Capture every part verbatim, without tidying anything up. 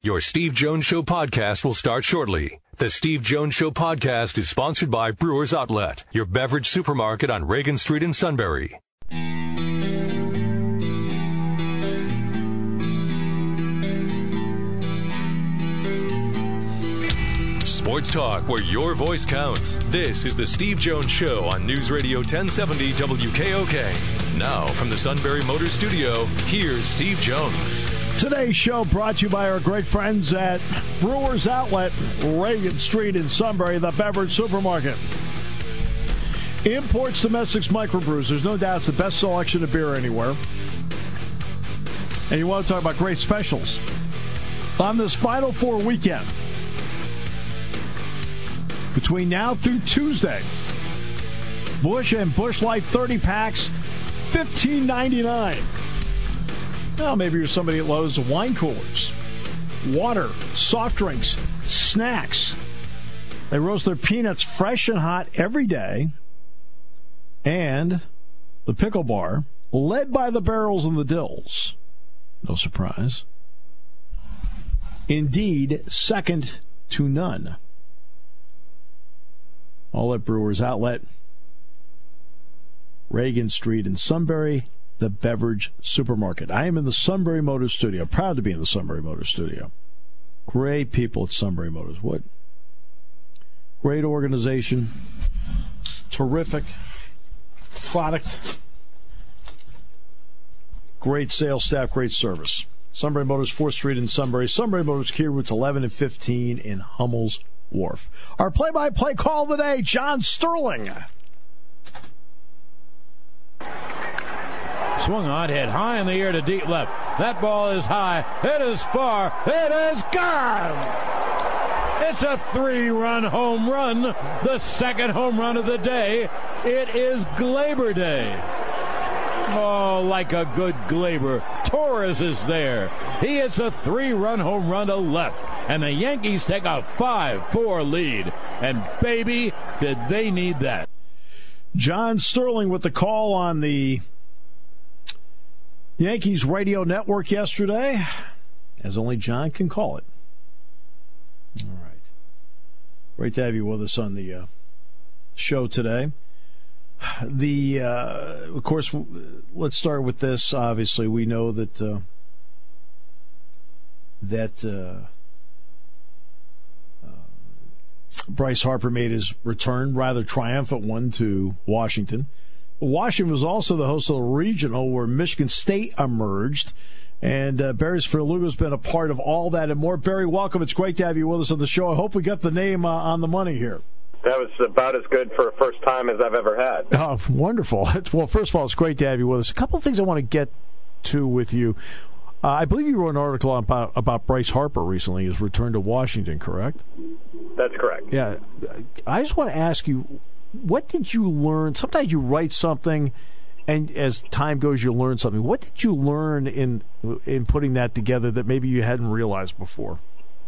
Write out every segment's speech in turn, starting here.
Your Steve Jones Show podcast will start shortly. The Steve Jones Show podcast is sponsored by Brewers Outlet, your beverage supermarket on Reagan Street in Sunbury. Sports talk where your voice counts. This is the Steve Jones Show on News Radio ten seventy W K O K. Now, from the Sunbury Motors Studio, here's Steve Jones. Today's show brought to you by our great friends at Brewers Outlet, Reagan Street in Sunbury, the beverage supermarket. Imports, domestics, microbrews. There's no doubt it's the best selection of beer anywhere. And you want to talk about great specials. On this Final Four weekend, between now through Tuesday, Busch and Busch Light thirty packs, fifteen ninety-nine. Well, maybe you're somebody that loves wine coolers, water, soft drinks, snacks. They roast their peanuts fresh and hot every day. And the pickle bar, led by the barrels and the dills. No surprise. Indeed, second to none. All at Brewers Outlet, Reagan Street in Sunbury, the beverage supermarket. I am in the Sunbury Motors Studio. Proud to be in the Sunbury Motors Studio. Great people at Sunbury Motors. What great organization. Terrific product. Great sales staff, great service. Sunbury Motors, fourth Street in Sunbury. Sunbury Motors, Key Routes eleven and fifteen in Hummel's Wharf. Our play-by-play call of the day, John Sterling. Swung on, hit high in the air to deep left. That ball is high. It is far. It is gone. It's a three-run home run, the second home run of the day. It is Glaber Day. Oh, like a good Glaber. Torres is there. He hits a three-run home run to left. And the Yankees take a five four lead. And, baby, did they need that. John Sterling with the call on the Yankees radio network yesterday, as only John can call it. All right. Great to have you with us on the uh, show today. The uh, of course, let's start with this. Obviously, we know that uh, that uh, uh, Bryce Harper made his return, rather triumphant one, to Washington. Washington was also the host of the regional where Michigan State emerged, and uh, Barry Svrluga's been a part of all that and more. Barry, welcome. It's great to have you with us on the show. I hope we got the name uh, on the money here. That was about as good for a first time as I've ever had. Oh, wonderful. Well, first of all, it's great to have you with us. A couple of things I want to get to with you. Uh, I believe you wrote an article about, about Bryce Harper recently, his return to Washington, correct? That's correct. Yeah. I just want to ask you, what did you learn? Sometimes you write something, and as time goes, you learn something. What did you learn in in putting that together that maybe you hadn't realized before?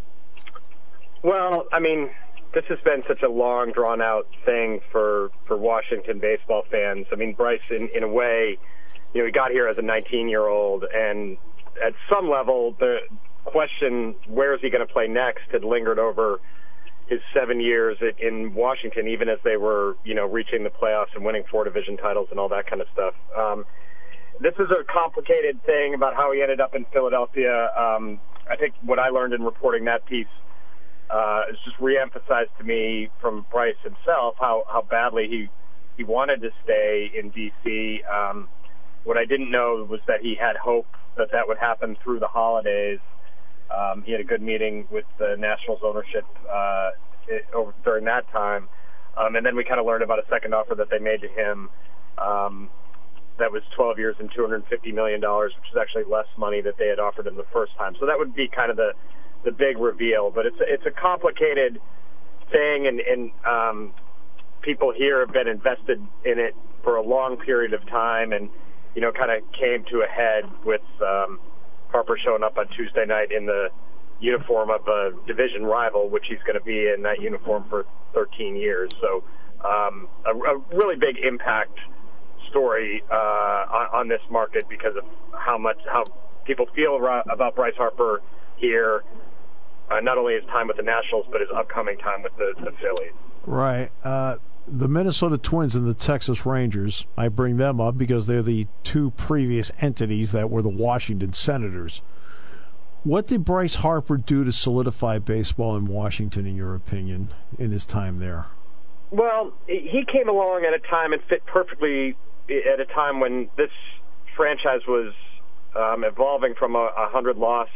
Well, I mean, this has been such a long, drawn-out thing for, for Washington baseball fans. I mean, Bryce, in, in a way, you know, he got here as a nineteen-year-old, and at some level, the question, where is he going to play next, had lingered over his seven years in Washington, even as they were, you know, reaching the playoffs and winning four division titles and all that kind of stuff. Um, this is a complicated thing about how he ended up in Philadelphia. Um, I think what I learned in reporting that piece uh, is just reemphasized to me from Bryce himself how, how badly he, he wanted to stay in D C. Um, what I didn't know was that he had hope that that would happen through the holidays. Um, he had a good meeting with the Nationals ownership uh, it, over, during that time. Um, and then we kind of learned about a second offer that they made to him um, that was twelve years and two hundred fifty million dollars, which is actually less money that they had offered him the first time. So that would be kind of the, the big reveal. But it's, it's a complicated thing, and, and um, people here have been invested in it for a long period of time, and, you know, kind of came to a head with um, – Harper showing up on Tuesday night in the uniform of a division rival, which he's going to be in that uniform for thirteen years. So um, a, a really big impact story uh, on, on this market because of how much how people feel about Bryce Harper here, uh, not only his time with the Nationals, but his upcoming time with the, the Phillies. Right. Uh, the Minnesota Twins and the Texas Rangers, I bring them up because they're the two previous entities that were the Washington Senators. What did Bryce Harper do to solidify baseball in Washington, in your opinion, in his time there? Well, he came along at a time and fit perfectly at a time when this franchise was um, evolving from a hundred-loss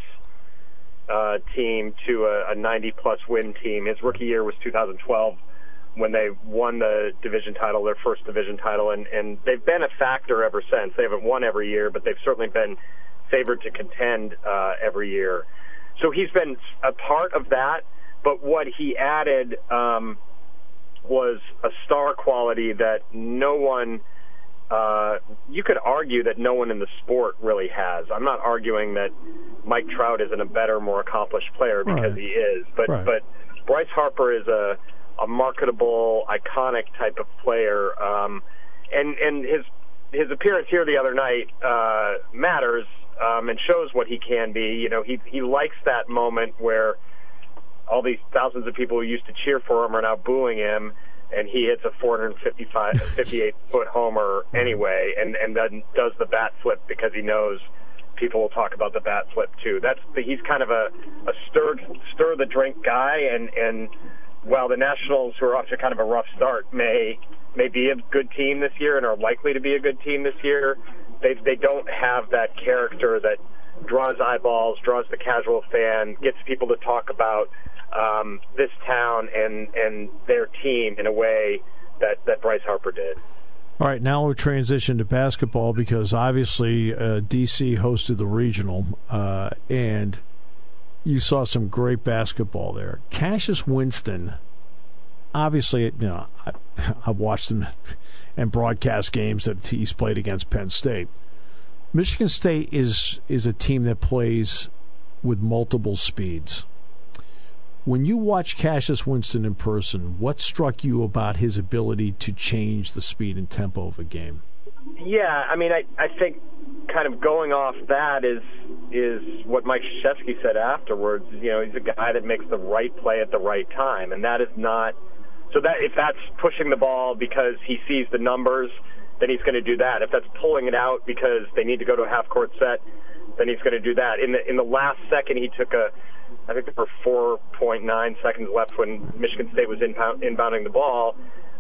uh, team to a ninety-plus win team. His rookie year was two thousand twelve when they won the division title, their first division title, and, and they've been a factor ever since. They haven't won every year, but they've certainly been favored to contend uh, every year. So he's been a part of that, but what he added um, was a star quality that no one, uh, you could argue that no one in the sport really has. I'm not arguing that Mike Trout isn't a better, more accomplished player, because right. he is, but right. but Bryce Harper is a, a marketable, iconic type of player, um, and and his his appearance here the other night uh, matters. Um, and shows what he can be. You know, he he likes that moment where all these thousands of people who used to cheer for him are now booing him, and he hits a four fifty-eight foot homer anyway, and, and then does the bat flip because he knows people will talk about the bat flip too. That's the, he's kind of a, a stir stir the drink guy, and and while the Nationals, who are off to kind of a rough start, may may be a good team this year and are likely to be a good team this year, They they don't have that character that draws eyeballs, draws the casual fan, gets people to talk about um, this town and, and their team in a way that, that Bryce Harper did. All right, now we'll transition to basketball because obviously uh, D C hosted the regional, uh, and you saw some great basketball there. Cassius Winston, obviously, you know, I, I've watched him and broadcast games that he's played against Penn State. Michigan State is is a team that plays with multiple speeds. When you watch Cassius Winston in person, what struck you about his ability to change the speed and tempo of a game? Yeah, I mean, I, I think kind of going off that is is what Mike Krzyzewski said afterwards. You know, he's a guy that makes the right play at the right time, and that is not – so that if that's pushing the ball because he sees the numbers, then he's going to do that. If that's pulling it out because they need to go to a half-court set, then he's going to do that. In the in the last second, he took a – I think there were four point nine seconds left when Michigan State was inbound, inbounding the ball.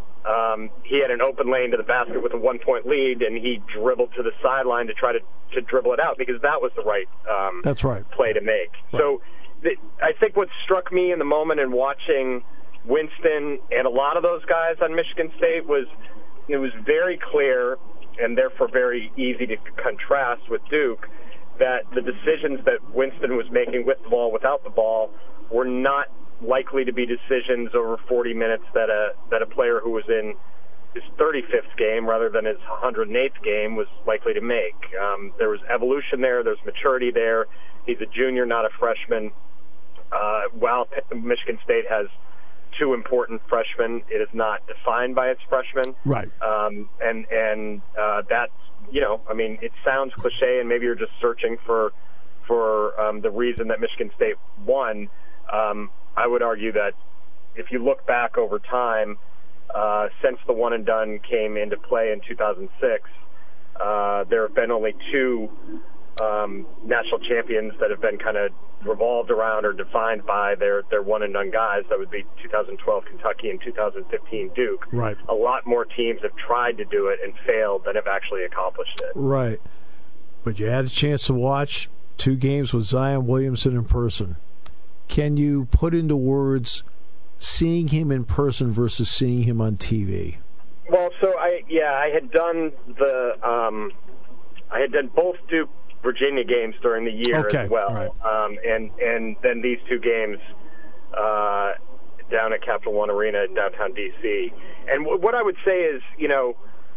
Um, he had an open lane to the basket with a one-point lead, and he dribbled to the sideline to try to, to dribble it out because that was the right, um, That's right. play to make. Right. So th- I think what struck me in the moment in watching Winston and a lot of those guys on Michigan State was it was very clear and therefore very easy to contrast with Duke that the decisions that Winston was making with the ball, without the ball, were not likely to be decisions over forty minutes that a that a player who was in his thirty-fifth game rather than his one hundred eighth game was likely to make. Um, there was evolution there. There's maturity there. He's a junior, not a freshman. Uh, while Michigan State has two important freshmen, it is not defined by its freshmen. Right. Um, and and uh, that's, you know, I mean, it sounds cliche, and maybe you're just searching for for um, the reason that Michigan State won. Um, I would argue that if you look back over time, uh, since the one and done came into play in two thousand six, uh, there have been only two um, national champions that have been kind of revolved around or defined by their, their one and done guys. That would be two thousand twelve Kentucky and two thousand fifteen Duke. Right. A lot more teams have tried to do it and failed than have actually accomplished it. Right. But you had a chance to watch two games with Zion Williamson in person. Can you put into words seeing him in person versus seeing him on T V? Well, so I yeah I had done the um, I had done both Duke Virginia games during the year okay. as well, right. um, and and then these two games uh, down at Capital One Arena in downtown D C. And w- what I would say is, you know,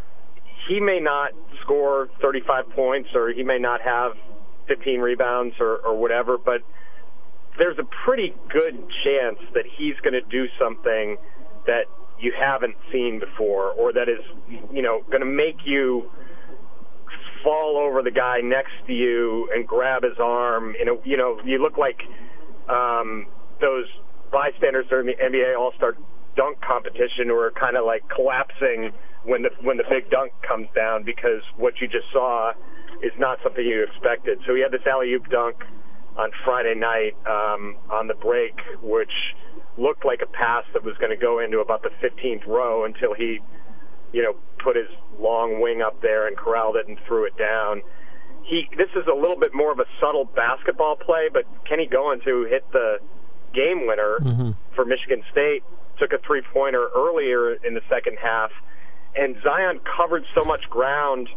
he may not score thirty-five points or he may not have fifteen rebounds or, or whatever, but there's a pretty good chance that he's going to do something that you haven't seen before, or that is, you know, going to make you fall over the guy next to you and grab his arm. You know, you know, you look like um, those bystanders during the N B A All-Star dunk competition who are kind of like collapsing when the when the big dunk comes down, because what you just saw is not something you expected. So he had this alley-oop dunk on Friday night um, on the break, which looked like a pass that was going to go into about the fifteenth row until he, you know, put his long wing up there and corralled it and threw it down. He this is a little bit more of a subtle basketball play, but Kenny Goins, who hit the game winner mm-hmm. for Michigan State, took a three-pointer earlier in the second half, and Zion covered so much ground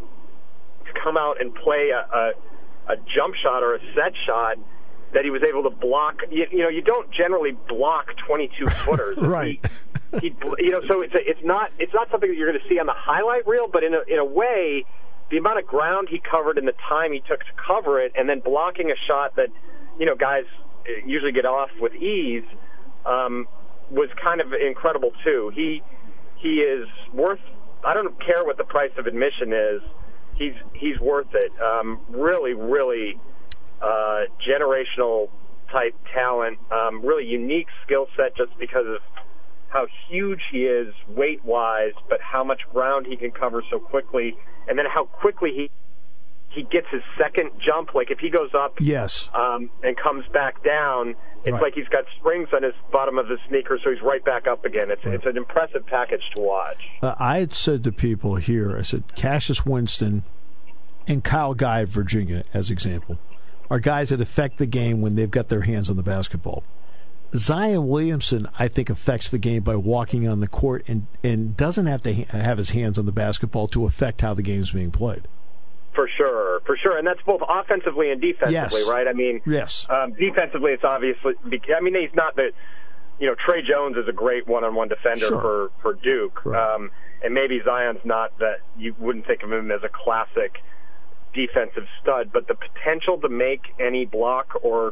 to come out and play a, a, a jump shot or a set shot that he was able to block. You, you know, you don't generally block twenty-two footers, right? He, he, you know, so it's a, it's not it's not something that you're going to see on the highlight reel, but in a in a way, the amount of ground he covered and the time he took to cover it, and then blocking a shot that, you know, guys usually get off with ease, um, was kind of incredible too. He he is worth. I don't care what the price of admission is. He's he's worth it. Um, really, really uh, generational type talent. Um, really unique skill set, just because of how huge he is weight wise, but how much ground he can cover so quickly, and then how quickly he. He gets his second jump. Like if he goes up yes. um, and comes back down, it's right. like he's got springs on his bottom of his sneaker, so he's right back up again. It's, right. it's an impressive package to watch. Uh, I had said to people here, I said, Cassius Winston and Kyle Guy of Virginia, as example, are guys that affect the game when they've got their hands on the basketball. Zion Williamson, I think, affects the game by walking on the court and, and doesn't have to ha- have his hands on the basketball to affect how the game's being played. For sure, for sure, and that's both offensively and defensively, yes. right? I mean, yes. Um, defensively, it's obviously. I mean, he's not the. You know, Trey Jones is a great one-on-one defender sure. for for Duke, right. um, and maybe Zion's not that. You wouldn't think of him as a classic defensive stud, but the potential to make any block or,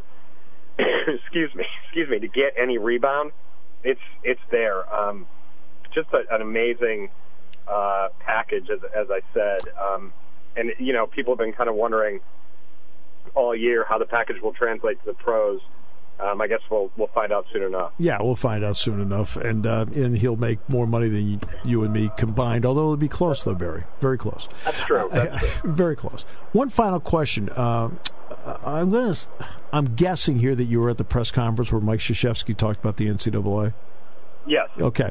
excuse me, excuse me, to get any rebound, it's it's there. Um, just a, an amazing uh, package, as as I said. Um, And, you know, people have been kind of wondering all year how the package will translate to the pros. Um, I guess we'll we'll find out soon enough. Yeah, we'll find out soon enough. And uh, and he'll make more money than you, you and me combined, although it'll be close, though, Barry. Very close. That's true. That's true. Very close. One final question. Uh, I'm going to. I'm guessing here that you were at the press conference where Mike Krzyzewski talked about the N C double A? Yes. Okay.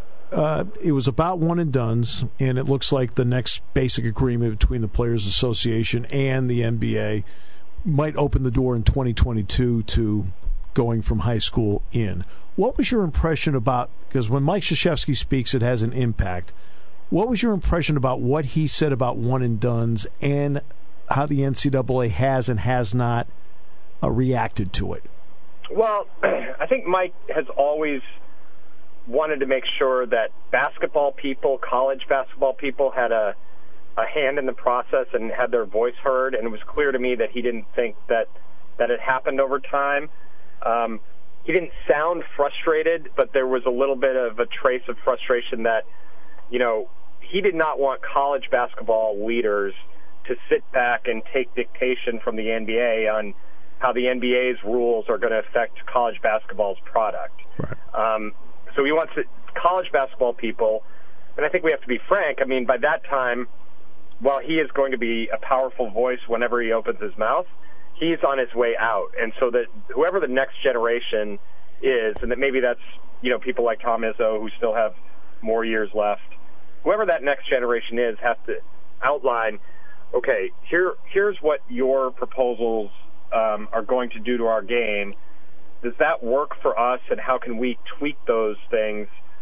Uh, it was about one and dones, and it looks like the next basic agreement between the Players Association and the N B A might open the door in twenty twenty-two to going from high school in. What was your impression about, because when Mike Krzyzewski speaks, it has an impact. What was your impression about what he said about one and dones and how the N C double A has and has not uh, reacted to it? Well, I think Mike has always wanted to make sure that basketball people, college basketball people, had a, a hand in the process and had their voice heard, and it was clear to me that he didn't think that that it happened over time. Um, he didn't sound frustrated, but there was a little bit of a trace of frustration that, you know, he did not want college basketball leaders to sit back and take dictation from the N B A on how the N B A's rules are going to affect college basketball's product. Right. Um, So he wants to, college basketball people, and I think we have to be frank, I mean, by that time, while he is going to be a powerful voice whenever he opens his mouth, he's on his way out. And so that whoever the next generation is, and that maybe that's, you know, people like Tom Izzo who still have more years left, whoever that next generation is has to outline, okay, here here's what your proposals um, are going to do to our game. Does that work for us, and how can we tweak those things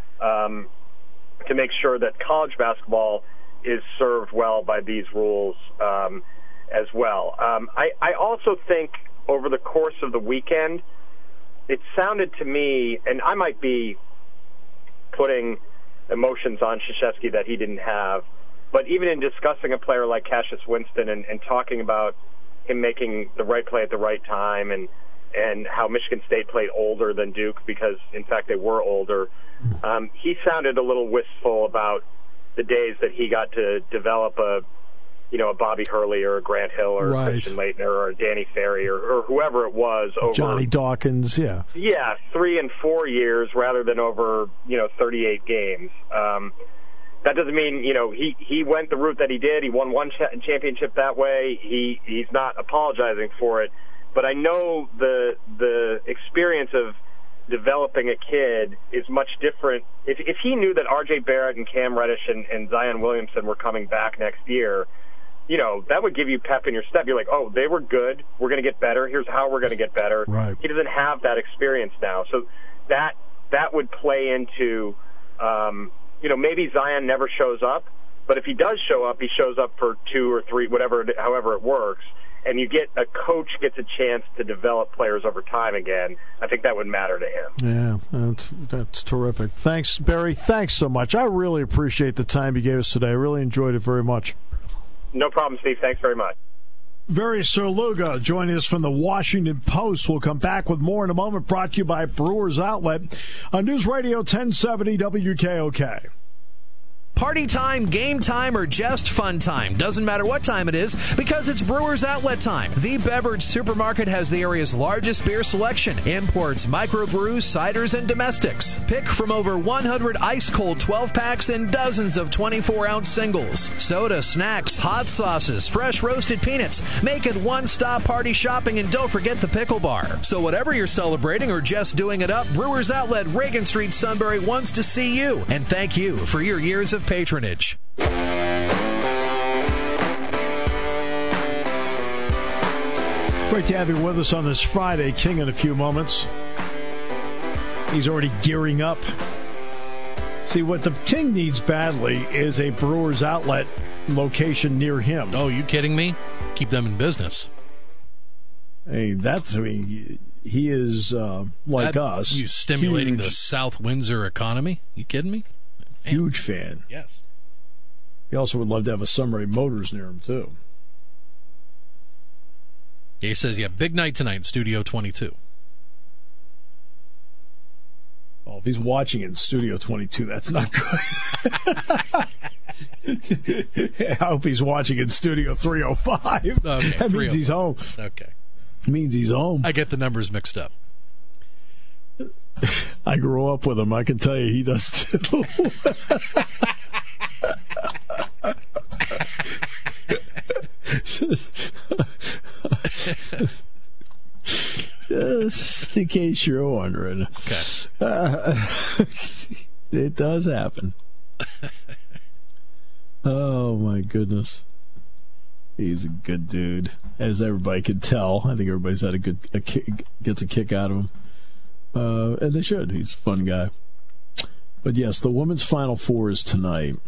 um, to make sure that college basketball is served well by these rules um, as well? Um, I, I also think over the course of the weekend, it sounded to me, and I might be putting emotions on Krzyzewski that he didn't have, but even in discussing a player like Cassius Winston and, and talking about him making the right play at the right time, and and how Michigan State played older than Duke because, in fact, they were older. Um, he sounded a little wistful about the days that he got to develop a you know, a Bobby Hurley or a Grant Hill or right. a Christian Laettner or a Danny Ferry or, or whoever it was over Johnny Dawkins, yeah, yeah, three and four years rather than over you know thirty-eight games. Um, that doesn't mean you know he he went the route that he did. He won one cha- championship that way. He he's not apologizing for it, but I know the the experience of developing a kid is much different. If if he knew that R J Barrett and Cam Reddish and, and Zion Williamson were coming back next year, you know, that would give you pep in your step. You're like, oh, they were good. We're going to get better. Here's how we're going to get better. Right. He doesn't have that experience now. So that that would play into, um, you know, maybe Zion never shows up, but if he does show up, he shows up for two or three, whatever, however it works, and you get a coach gets a chance to develop players over time again. I think that would matter to him. Yeah, that's, that's terrific. Thanks, Barry. Thanks so much. I really appreciate the time you gave us today. I really enjoyed it very much. No problem, Steve. Thanks very much. Barry Svrluga joining us from the Washington Post. We'll come back with more in a moment, brought to you by Brewers Outlet on News Radio ten seventy W K O K. Party time, game time, or just fun time. Doesn't matter what time it is, because it's Brewers Outlet time. The Beverage Supermarket has the area's largest beer selection. Imports, microbrews, ciders, and domestics. Pick from over one hundred ice-cold twelve-packs and dozens of twenty-four ounce singles. Soda, snacks, hot sauces, fresh roasted peanuts. Make it one-stop party shopping, and don't forget the pickle bar. So whatever you're celebrating or just doing it up, Brewers Outlet, Reagan Street, Sunbury wants to see you. And thank you for your years of patronage. Great to have you with us on this Friday. King in a few moments. He's already gearing up. See, what the King needs badly is a Brewers Outlet location near him. Oh, you kidding me? Keep them in business. Hey, that's, I mean, he is uh, like that, us. You stimulating huge, the South Windsor economy? You kidding me? Man. Huge fan. Yes. He also would love to have a Sunbury Motors near him, too. Yeah, he says, yeah, big night tonight in Studio twenty-two. Well, if he's watching in Studio twenty-two, that's not good. I hope he's watching in Studio three oh five. Okay, that means he's home. Okay. Means he's home. I get the numbers mixed up. I grew up with him. I can tell you he does too. Just in case you're wondering. Okay. Uh, it does happen. Oh, my goodness. He's a good dude, as everybody can tell. I think everybody's had a good a kick, gets a kick out of him. Uh, and they should. He's a fun guy. But yes, the women's Final Four is tonight.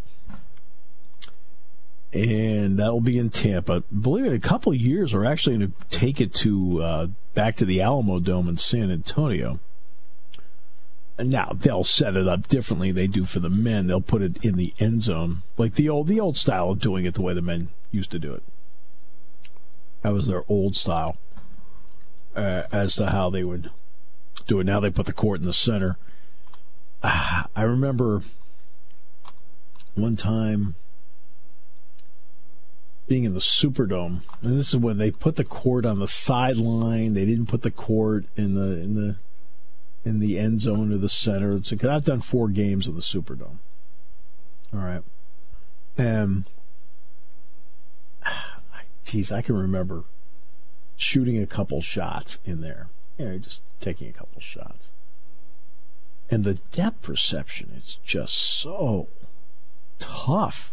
And that'll be in Tampa. Believe it, in a couple of years, we're actually going to take it to uh, back to the Alamo Dome in San Antonio. And now they'll set it up differently. They do for the men. They'll put it in the end zone, like the old the old style of doing it the way the men used to do it. That was their old style uh, as to how they would do it. Now they put the court in the center. Uh, I remember one time being in the Superdome, and this is when they put the court on the sideline. They didn't put the court in the in the in the end zone or the center. It's because I've done four games in the Superdome. All right, and geez, I can remember shooting a couple shots in there. You know, just taking a couple shots. And the depth perception is just so tough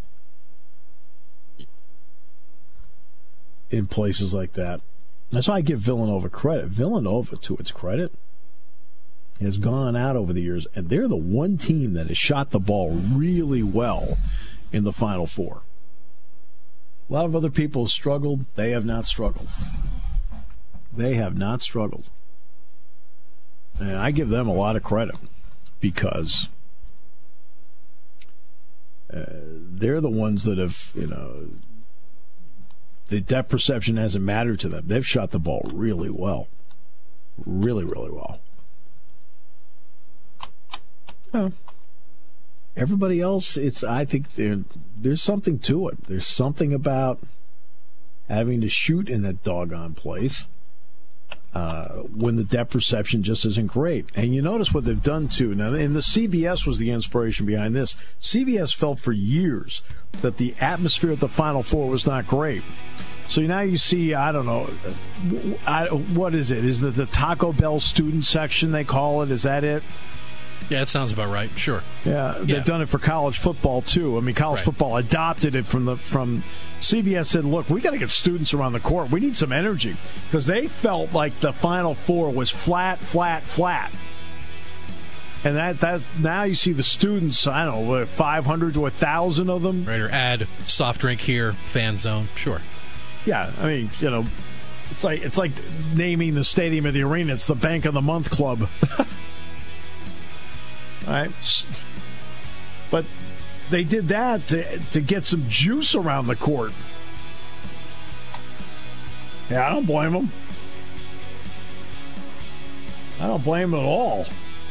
in places like that. That's why I give Villanova credit. Villanova, to its credit, has gone out over the years, and they're the one team that has shot the ball really well in the Final Four. A lot of other people have struggled. They have not struggled. They have not struggled. And I give them a lot of credit because uh, they're the ones that have, you know, the depth perception hasn't mattered to them. They've shot the ball really well. Really, really well. Oh. Everybody else, it's I think they're there's something to it. There's something about having to shoot in that doggone place uh, when the depth perception just isn't great. And you notice what they've done, too. Now, and the C B S was the inspiration behind this. C B S felt for years that the atmosphere at the Final Four was not great. So now you see, I don't know, I, what is it? Is it the Taco Bell student section, they call it? Is that it? Yeah, it sounds about right. Sure. Yeah, they've yeah. done it for college football, too. I mean, college right. football adopted it from the from C B S said, look, we got to get students around the court. We need some energy. Because they felt like the Final Four was flat, flat, flat. And that, that now you see the students, I don't know, five hundred to one thousand of them. Right, or add soft drink here, fan zone. Sure. Yeah, I mean, you know, it's like it's like naming the stadium of the arena. It's the Bank of the Month Club. All right. But they did that to, to get some juice around the court. Yeah, I don't blame them. I don't blame them at all.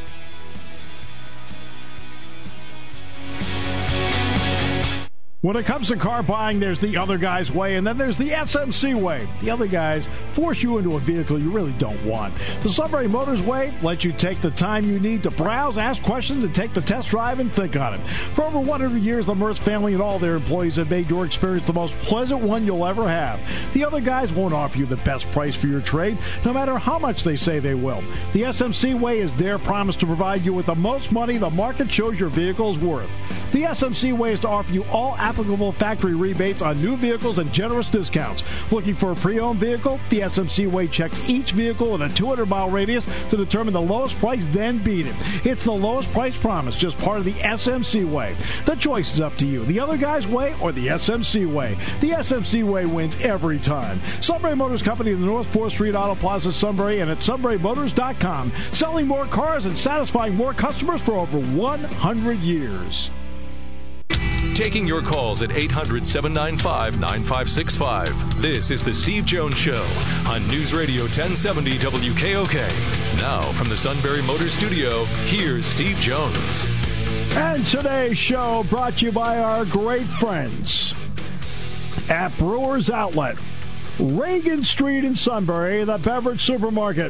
When it comes to car buying, there's the other guy's way, and then there's the S M C way. The other guys force you into a vehicle you really don't want. The Sunbury Motors way lets you take the time you need to browse, ask questions, and take the test drive and think on it. For over one hundred years, the Mertz family and all their employees have made your experience the most pleasant one you'll ever have. The other guys won't offer you the best price for your trade, no matter how much they say they will. The S M C way is their promise to provide you with the most money the market shows your vehicle is worth. The S M C way is to offer you all applicable factory rebates on new vehicles and generous discounts. Looking for a pre-owned vehicle? The S M C way checks each vehicle with a two hundred mile radius to determine the lowest price, then beat it. It's the lowest price promise, just part of the S M C way. The choice is up to you. The other guy's way or the S M C way. The S M C way wins every time. Sunbury Motors Company in the North fourth Street Auto Plaza, Sunbury, and at sunbury motors dot com. Selling more cars and satisfying more customers for over one hundred years. Taking your calls at eight hundred, seven nine five, nine five six five. This is the Steve Jones Show on News Radio ten seventy W K O K. Now from the Sunbury Motors Studio, here's Steve Jones. And today's show brought to you by our great friends at Brewers Outlet, Reagan Street in Sunbury, the beverage supermarket.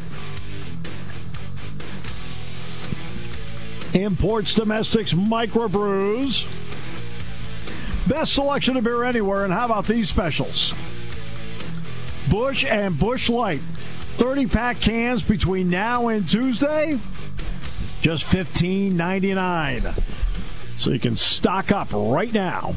Imports, domestics, microbrews. Best selection of beer anywhere, and how about these specials? Busch and Busch Light, thirty-pack cans between now and Tuesday, just fifteen ninety-nine. So you can stock up right now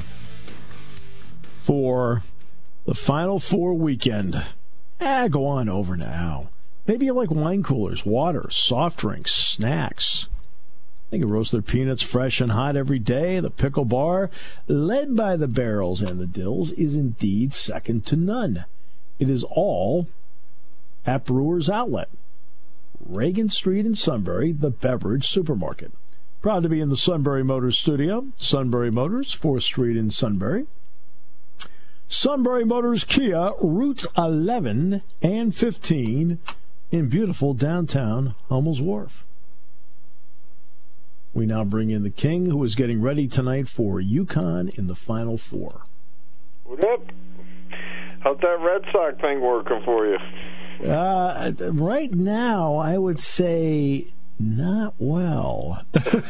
for the Final Four weekend. Ah, go on over now. Maybe you like wine coolers, water, soft drinks, snacks. They can roast their peanuts fresh and hot every day. The pickle bar, led by the barrels and the dills, is indeed second to none. It is all at Brewers Outlet, Reagan Street in Sunbury, the beverage supermarket. Proud to be in the Sunbury Motors studio. Sunbury Motors, fourth Street in Sunbury. Sunbury Motors Kia, routes eleven and fifteen in beautiful downtown Hummel's Wharf. We now bring in the King, who is getting ready tonight for UConn in the Final Four. What up? How's that Red Sox thing working for you? Uh, right now, I would say not well.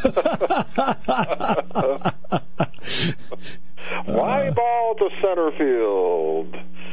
Fly ball to center field.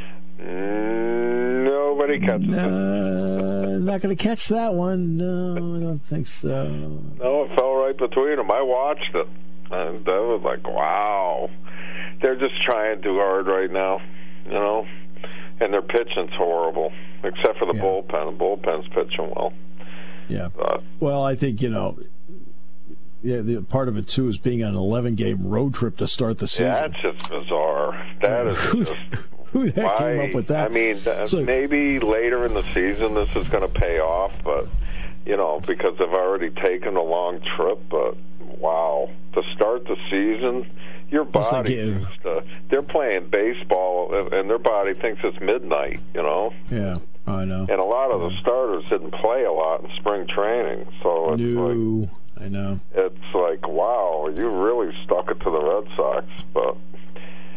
Nobody catches uh, it. Not going to catch that one. No, I don't think so. No, it fell right between them. I watched it, and that was like, wow. They're just trying too hard right now, you know, and their pitching's horrible, except for the yeah. bullpen. The bullpen's pitching well. Yeah. But, well, I think, you know, yeah, the part of it, too, is being on an eleven-game road trip to start the season. yeah, that's just bizarre. That is just... Who the heck Why, came up with that? I mean, so, maybe later in the season this is going to pay off, but, you know, because they've already taken a long trip. But, wow, to start the season, your body, like, just, uh, they're playing baseball, and their body thinks it's midnight, you know? Yeah, I know. And a lot of the starters didn't play a lot in spring training, so it's no, like... I know. It's like, wow, you really stuck it to the Red Sox, but...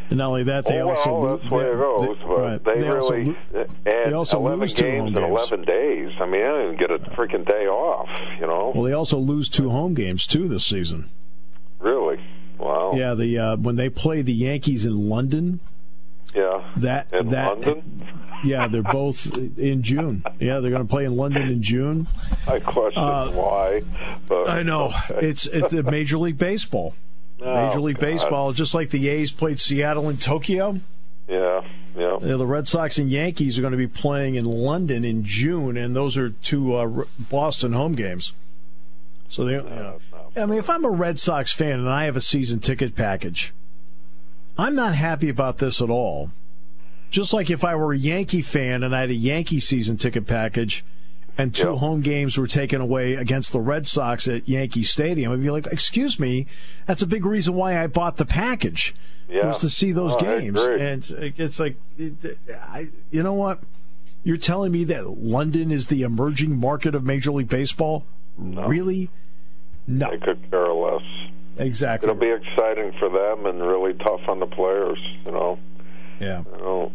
And not only that, they oh, also well, lose. That's the way it goes. They, but right. they, they really also, and they also eleven lose two games home in games. eleven days. I mean, I didn't even get a freaking day off. You know. Well, they also lose two home games too this season. Really? Wow. Yeah, the uh, when they play the Yankees in London. Yeah. That in that. London? Yeah, they're both in June. Yeah, they're going to play in London in June. I question uh, why. But, I know okay. it's it's a Major League Baseball. Oh, Major League God. Baseball, just like the A's played Seattle and Tokyo. Yeah, yeah. You know, the Red Sox and Yankees are going to be playing in London in June, and those are two uh, Boston home games. So they, you know, I mean, if I'm a Red Sox fan and I have a season ticket package, I'm not happy about this at all. Just like if I were a Yankee fan and I had a Yankee season ticket package and two yep. home games were taken away against the Red Sox at Yankee Stadium, I'd be like, excuse me, that's a big reason why I bought the package, yeah. was to see those oh, games. And it's like, I, you know what? You're telling me that London is the emerging market of Major League Baseball? No. Really? No. I could care less. Exactly. It'll be exciting for them and really tough on the players, you know. Yeah. You know,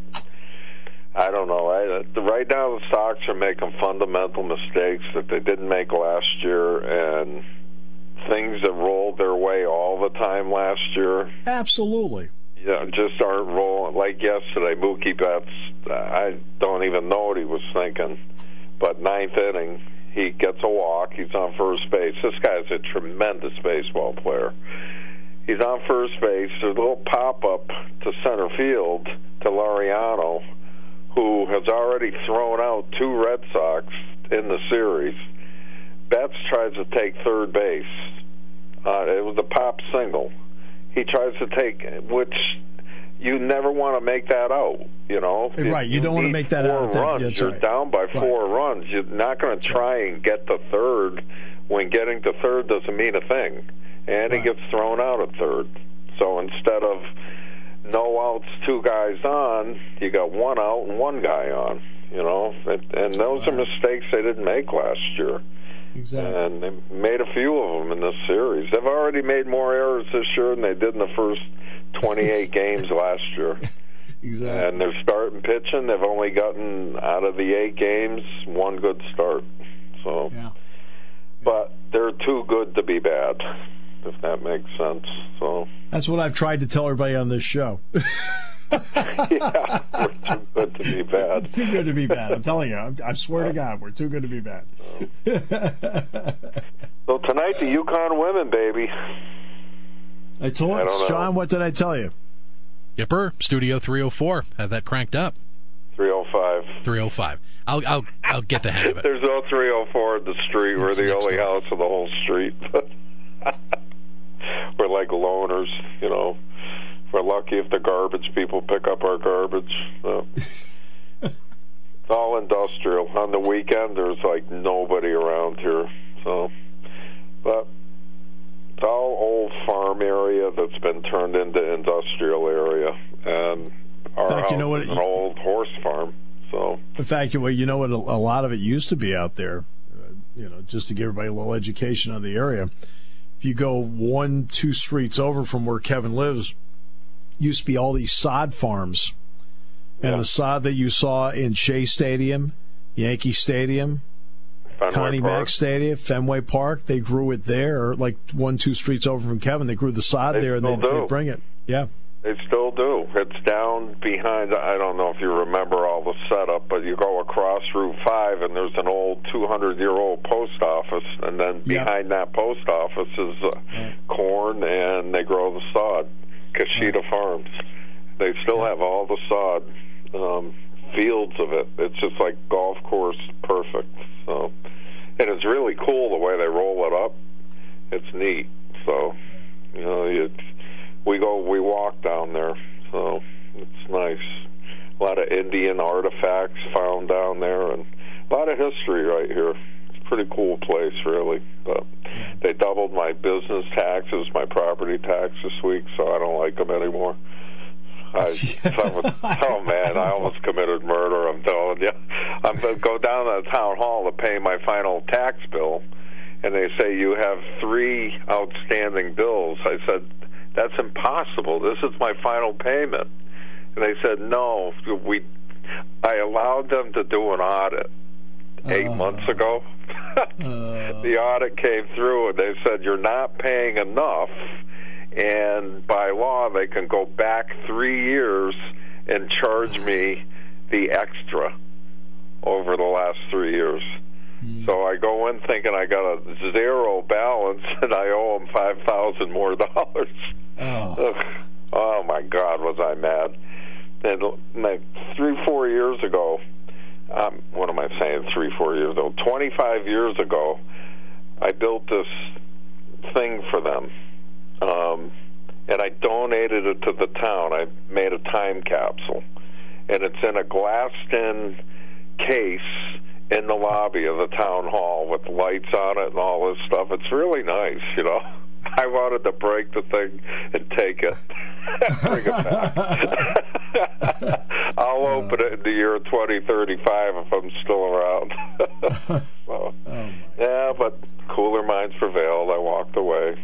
I don't know. I, right now, the Sox are making fundamental mistakes that they didn't make last year, and things that rolled their way all the time last year. Absolutely. Yeah, just aren't rolling. Like yesterday, Mookie Betts, I don't even know what he was thinking. But ninth inning, he gets a walk. He's on first base. This guy's a tremendous baseball player. He's on first base. There's a little pop-up to center field to Laureano, who has already thrown out two Red Sox in the series. Betts tries to take third base. Uh, it was a pop single. He tries to take, which you never want to make that out, you know. Right, you, you don't want to make that four out. Runs. That's You're right. down by four right. runs. You're not going to try and get to third when getting to third doesn't mean a thing. And right. he gets thrown out at third. So instead of no outs, two guys on, you got one out and one guy on, you know. And those are mistakes they didn't make last year. Exactly. And they made a few of them in this series. They've already made more errors this year than they did in the first twenty-eight games last year. Exactly. And they're starting pitching. They've only gotten out of the eight games one good start. So, yeah. But they're too good to be bad, if that makes sense. So that's what I've tried to tell everybody on this show. Yeah, we're too good to be bad. It's too good to be bad. I'm telling you. I'm, I swear to God, we're too good to be bad. So tonight, the Yukon women, baby. I told I don't Sean, know. what did I tell you? Yipper, Studio three oh four. Have that cranked up. three oh five. three oh five. I'll I'll I'll get the hang of it. There's no three oh four in the street. We're It's the next only door. house in the whole street. We're like loners, you know. We're lucky if the garbage people pick up our garbage. So. It's all industrial. On the weekend, there's like nobody around here. So, but it's all old farm area that's been turned into industrial area, and our In fact, house you know what is it- an old horse farm. So, In fact, you you know what? A, a lot of it used to be out there. Uh, you know, just to give everybody a little education on the area. If you go one, two streets over from where Kevin lives, used to be all these sod farms. And yeah. the sod that you saw in Shea Stadium, Yankee Stadium, Fenway Connie Park. Mack Stadium, Fenway Park, they grew it there, like one, two streets over from Kevin. They grew the sod They there, and still they do. they bring it. Yeah. They still do. It's down behind, I don't know if you remember all the setup, but you go across Route five, and there's an old two hundred year old post office, and then Yeah. behind that post office is uh, Right. corn, and they grow the sod. Kashida Farms. They still have all the sod, um, fields of it. It's just like golf course perfect. So, and it's really cool the way they roll it up. It's neat. So, you know, it's, we go, we walk down there. So it's nice. A lot of Indian artifacts found down there, and a lot of history right here. It's a pretty cool place, really. But they doubled my business taxes, my property tax this week, so I don't like them anymore. I, I was, oh man, I almost committed murder. I'm telling you. I'm going to go down to the town hall to pay my final tax bill, and they say you have three outstanding bills. I said, that's impossible. This is my final payment. And they said, no, we. I allowed them to do an audit eight uh, months ago. uh, the audit came through, and they said, you're not paying enough, and by law they can go back three years and charge me the extra over the last three years. Mm. So I go in thinking I got a zero balance, and I owe them five thousand more dollars. Oh. Oh, my God, was I mad. And like three, four years ago, um, what am I saying, three, four years ago? twenty-five years ago, I built this thing for them, um, and I donated it to the town. I made a time capsule, and it's in a glassed-in case in the lobby of the town hall with lights on it and all this stuff. It's really nice, you know. I wanted to break the thing and take it. Bring it back. I'll open it in the year twenty thirty-five if I'm still around. So, oh yeah, but cooler minds prevailed. I walked away.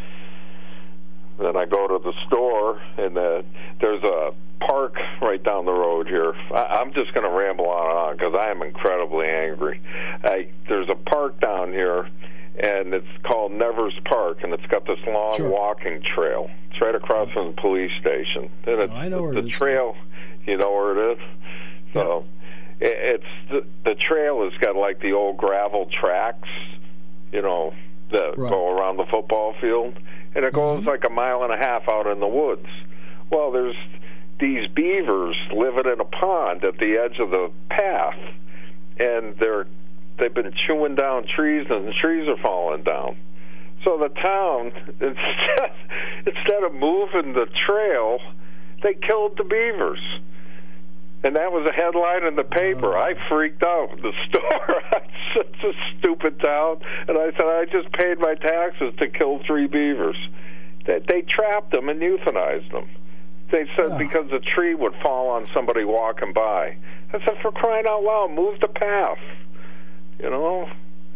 Then I go to the store, and uh, there's a park right down the road here. I, I'm just going to ramble on and on because I am incredibly angry. I, there's a park down here, and it's called Nevers Park, and it's got this long sure. walking trail. It's right across from the police station. And it's, oh, I know where the it is. trail, you know where it is? So yeah. it, it's the, the trail has got like the old gravel tracks, you know, that right. go around the football field, and it goes mm-hmm. like a mile and a half out in the woods. Well, there's these beavers living in a pond at the edge of the path, and they're they've been chewing down trees, and the trees are falling down. So the town, instead, instead of moving the trail, they killed the beavers. And that was a headline in the paper. I freaked out in the store. It's such a stupid town. And I said, I just paid my taxes to kill three beavers. They, they trapped them and euthanized them. They said yeah. because the tree would fall on somebody walking by. I said, for crying out loud, move the path. You know?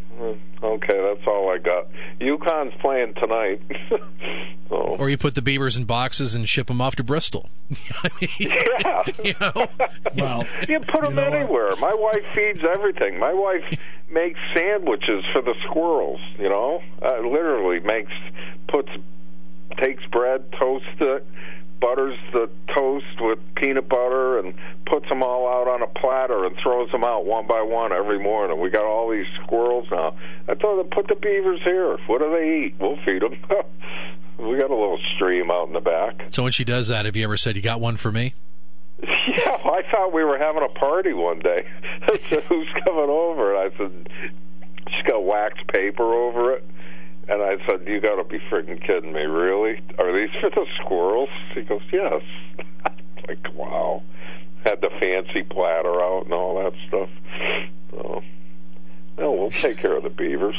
Okay, that's all I got. UConn's playing tonight. So. Or you put the beavers in boxes and ship them off to Bristol. I mean, yeah. You know? Well, you put them you know anywhere. What? My wife feeds everything. My wife makes sandwiches for the squirrels, you know? Uh, literally makes, puts, takes bread, toasts it, butters the toast with peanut butter and puts them all out on a platter and throws them out one by one every morning. We got all these squirrels now. I told them, put the beavers here. What do they eat? We'll feed them. We got a little stream out in the back. So when she does that, have you ever said, you got one for me? Yeah, I thought we were having a party one day. I said, who's coming over? And I said, she's got wax paper over it. And I said, you got to be freaking kidding me, really? Are these for the squirrels? He goes, yes. Like, wow. Had the fancy platter out and all that stuff. So, well, we'll take care of the beavers.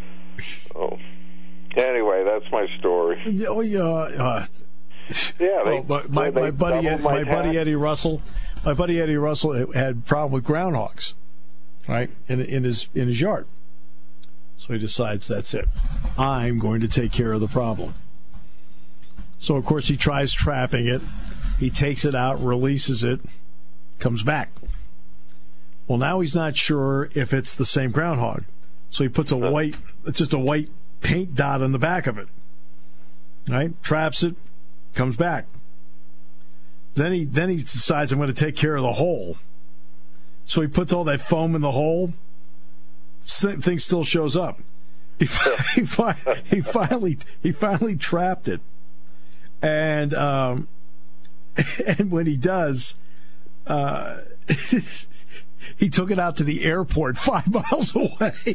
So, anyway, that's my story. Oh, yeah. Uh, yeah, they, well, my, they my buddy, Ed, my, my buddy Eddie Russell, my buddy Eddie Russell had a problem with groundhogs, right, in in his in his yard. So he decides that's it. I'm going to take care of the problem. So, of course, he tries trapping it. He takes it out, releases it, comes back. Well, now he's not sure if it's the same groundhog. So he puts a white, it's just a white paint dot on the back of it. Right? Traps it, comes back. Then he then he decides I'm going to take care of the hole. So he puts all that foam in the hole. Thing still shows up. He he, he finally he finally trapped it, and um, and when he does, uh, he took it out to the airport five miles away.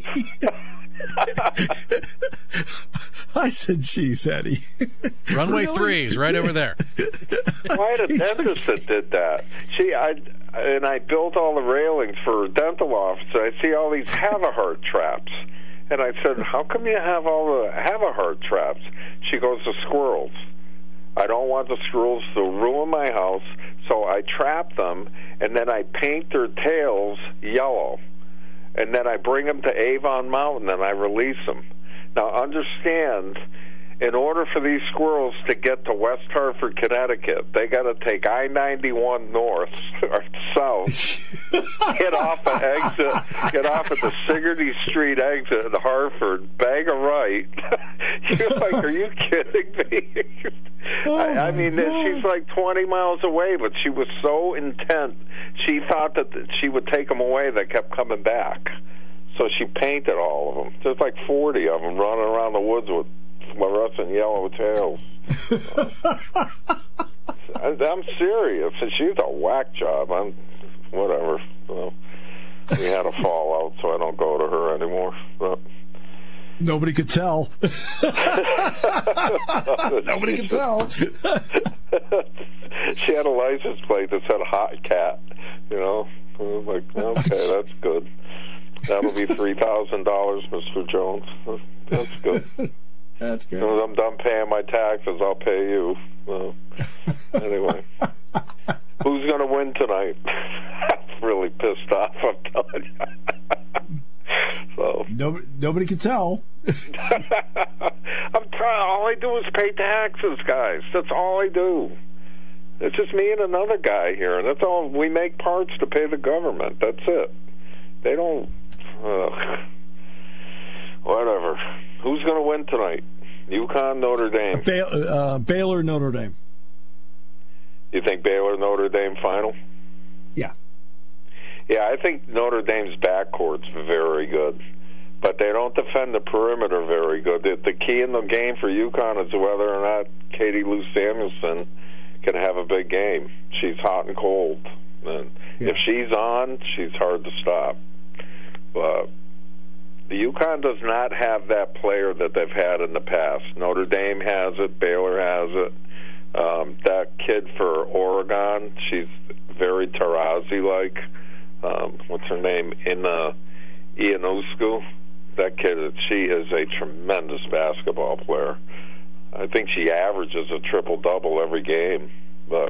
I said, "Geez, Eddie." Runway really? three is right over there. I had a dentist that did that. She, I, and I built all the railings for a dental office. I see all these Havahart traps, and I said, "How come you have all the Havahart traps?" She goes, "The squirrels. I don't want the squirrels to ruin my house, so I trap them, and then I paint their tails yellow, and then I bring them to Avon Mountain and I release them." Now, understand, in order for these squirrels to get to West Hartford, Connecticut, they got to take I ninety-one north or south, get off the exit, get off at the Sigourney Street exit in Hartford, bag a right. You're like, are you kidding me? Oh I, I mean, God. she's like twenty miles away, but she was so intent. She thought that she would take them away. They kept coming back. So she painted all of them. There's like forty of them running around the woods with fluorescent yellow tails. I, I'm serious. She's a whack job. I'm whatever. So we had a fallout, so I don't go to her anymore. But nobody could tell. Nobody could tell. She had a license plate that said "Hot Cat." You know, I was like, okay, that's good. That'll be three thousand dollars, Mister Jones. That's good. That's good. When I'm done paying my taxes, I'll pay you. Well, anyway, who's going to win tonight? I'm really pissed off, I'm telling you. So nobody, nobody can tell. I'm trying. All I do is pay taxes, guys. That's all I do. It's just me and another guy here, and that's all. We make parts to pay the government. That's it. They don't. Uh, whatever. Who's going to win tonight? UConn, Notre Dame. Ba- uh, Baylor, Notre Dame. You think Baylor, Notre Dame final? Yeah. Yeah, I think Notre Dame's backcourt's very good, but they don't defend the perimeter very good. The, the key in the game for UConn is whether or not Katie Lou Samuelson can have a big game. She's hot and cold, and yeah. if she's on, she's hard to stop. But the UConn does not have that player that they've had in the past. Notre Dame has it. Baylor has it. Um, that kid for Oregon, she's very Taurasi-like. Um, what's her name? In uh, Ionescu. That kid, she is a tremendous basketball player. I think she averages a triple-double every game. But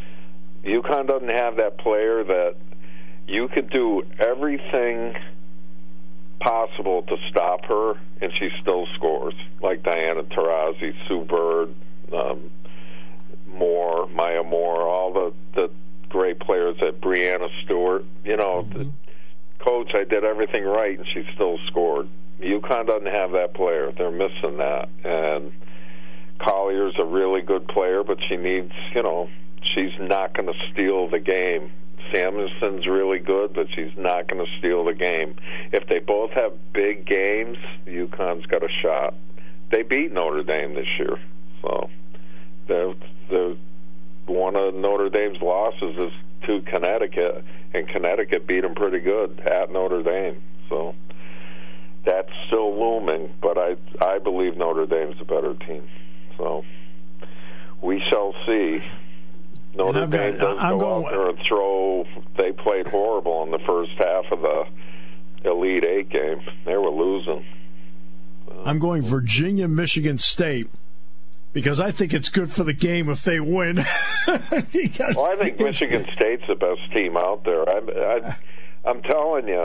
UConn doesn't have that player that you could do everything possible to stop her, and she still scores. Like Diana Taurasi, Sue Bird, um, Moore, Maya Moore, all the, the great players at Brianna Stewart. You know, mm-hmm. the coach, I did everything right, and she still scored. UConn doesn't have that player. They're missing that. And Collier's a really good player, but she needs, you know, she's not going to steal the game. Samuelson's really good, but she's not going to steal the game. If they both have big games, UConn's got a shot. They beat Notre Dame this year, so the the one of Notre Dame's losses is to Connecticut, and Connecticut beat them pretty good at Notre Dame. So that's still looming, but I I believe Notre Dame's a better team. So we shall see. Notre Dame got, does I'm go going, out there and throw. They played horrible in the first half of the Elite Eight game. They were losing. I'm going Virginia, Michigan State, because I think it's good for the game if they win. because well, I think Michigan State's the best team out there. I, I, I'm telling you.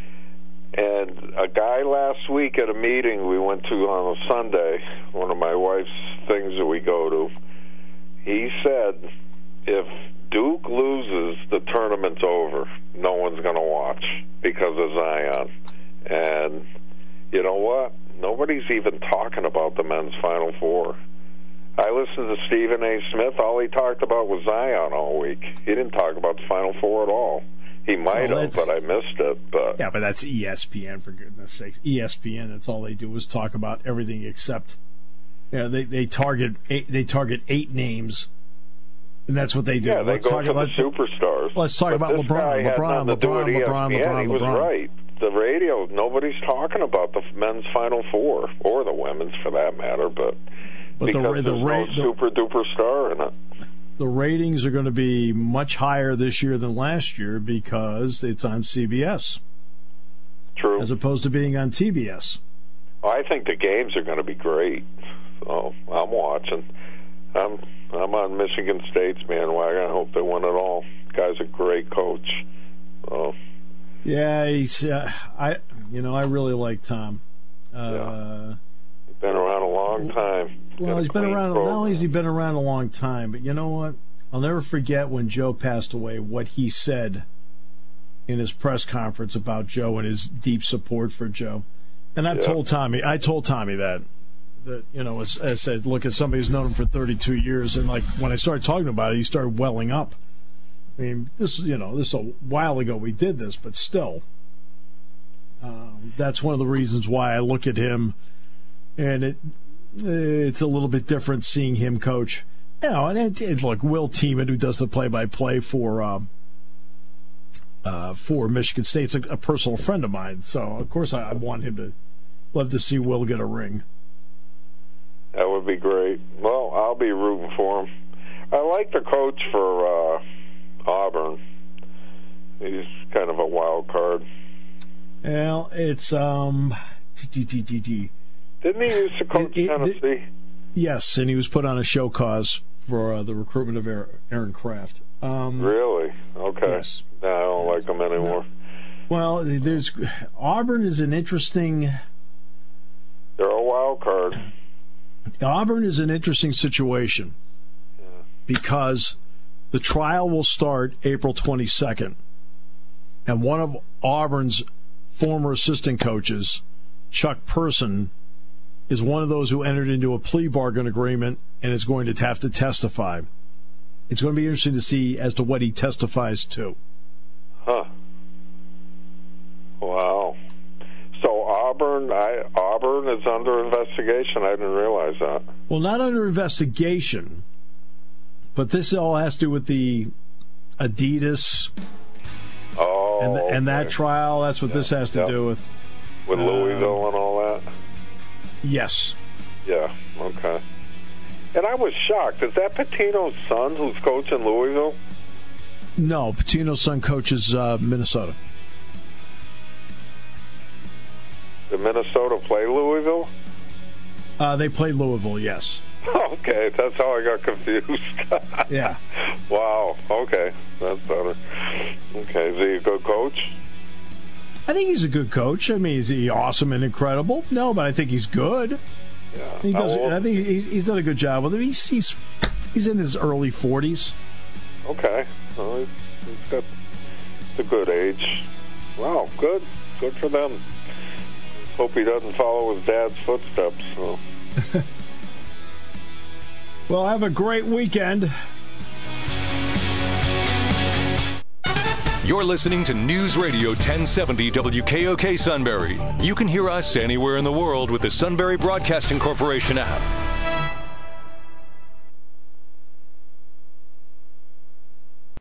And a guy last week at a meeting we went to on a Sunday, one of my wife's things that we go to, he said, if Duke loses, the tournament's over. No one's going to watch because of Zion. And you know what? Nobody's even talking about the men's Final Four. I listened to Stephen A. Smith. All he talked about was Zion all week. He didn't talk about the Final Four at all. He might well, have, but I missed it. But yeah, but that's E S P N, for goodness sakes. E S P N, that's all they do is talk about everything except, you know, they, they target eight, they target eight names. And that's what they do. Yeah, they let's go talk for about the superstars. Let's talk but about this LeBron, guy LeBron, had LeBron, LeBron, LeBron, LeBron, LeBron, He was LeBron. right. The radio, nobody's talking about the men's Final Four, or the women's for that matter, but, but because the, the, there's ra- no the, super-duper star in it. The ratings are going to be much higher this year than last year because it's on C B S. True. As opposed to being on T B S. Well, I think the games are going to be great. So I'm watching. I'm I'm on Michigan State's bandwagon. I hope they win it all. The guy's a great coach. So. Yeah, he's. Uh, I you know I really like Tom. Uh, yeah. He's been around a long long time. Well, Got he's a been clean around. program. Not only has he been around a long time, but you know what? I'll never forget when Joe passed away, what he said in his press conference about Joe and his deep support for Joe. And I've Yeah. told Tommy, I told Tommy that, that you know, as I said, look at somebody who's known him for thirty-two years, and like when I started talking about it, he started welling up. I mean, this, you know, this is a while ago we did this, but still, um, that's one of the reasons why I look at him, and it it's a little bit different seeing him coach. You know, and it, it, look, Will Tiemann, who does the play-by-play for uh, uh, for Michigan State, is a, a personal friend of mine. So, of course, I, I want him to love to see Will get a ring. That would be great. Well, I'll be rooting for him. I like the coach for uh, Auburn. He's kind of a wild card. Well, it's um, Didn't he used to coach It- it- Tennessee? yes, and he was put on a show cause for uh, the recruitment of Aaron Kraft. Um, Really? Okay. Yes. No, I don't like him anymore. Well, there's Auburn is an interesting. They're a wild card. Auburn is an interesting situation because the trial will start April twenty-second, and one of Auburn's former assistant coaches, Chuck Person, is one of those who entered into a plea bargain agreement and is going to have to testify. It's going to be interesting to see as to what he testifies to. Huh. Wow. So Auburn, I, Auburn is under investigation. I didn't realize that. Well, not under investigation, but this all has to do with the Adidas Oh, and, the, and that okay. trial. That's what Yeah, this has to yep. do with. With Louisville and all that? Yes. Yeah, okay. And I was shocked. Is that Patino's son who's coaching Louisville? No, Patino's son coaches uh, Minnesota. Did Minnesota play Louisville? Uh, they played Louisville, yes. Okay, that's how I got confused. Yeah. Wow, okay. That's better. Okay, is he a good coach? I think he's a good coach. I mean, is he awesome and incredible? No, but I think he's good. Yeah. He does. How old- I think he's, he's done a good job with him. He's he's, he's in his early forties. Okay. Well, he's, he's got it's a good age. Wow, good. Good for them. Hope he doesn't follow his dad's footsteps. So. Well, have a great weekend. You're listening to News Radio ten seventy W K O K Sunbury. You can hear us anywhere in the world with the Sunbury Broadcasting Corporation app.